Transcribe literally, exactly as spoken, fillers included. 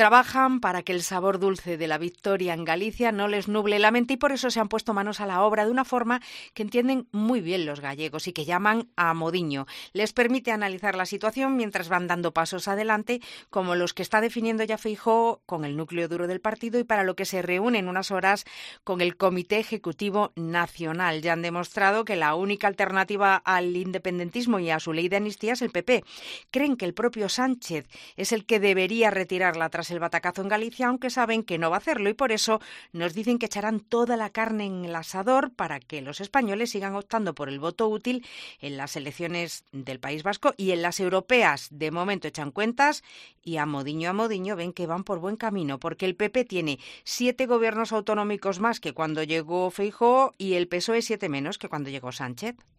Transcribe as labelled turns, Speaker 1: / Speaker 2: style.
Speaker 1: Trabajan para que el sabor dulce de la victoria en Galicia no les nuble la mente y por eso se han puesto manos a la obra de una forma que entienden muy bien los gallegos y que llaman a modiño. Les permite analizar la situación mientras van dando pasos adelante, como los que está definiendo ya Feijóo con el núcleo duro del partido y para lo que se reúne en unas horas con el Comité Ejecutivo Nacional. Ya han demostrado que la única alternativa al independentismo y a su ley de amnistía es el P P. Creen que el propio Sánchez es el que debería retirarla tras el batacazo en Galicia, aunque saben que no va a hacerlo y por eso nos dicen que echarán toda la carne en el asador para que los españoles sigan optando por el voto útil en las elecciones del País Vasco y en las europeas. De momento echan cuentas y a modiño a modiño ven que van por buen camino, porque el P P tiene siete gobiernos autonómicos más que cuando llegó Feijóo y el P S O E siete menos que cuando llegó Sánchez.